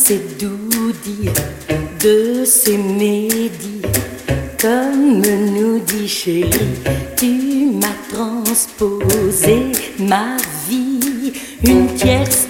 c'est doux dire de s'aimer dire comme nous dit chérie. Tu m'as transposé ma vie, une tierce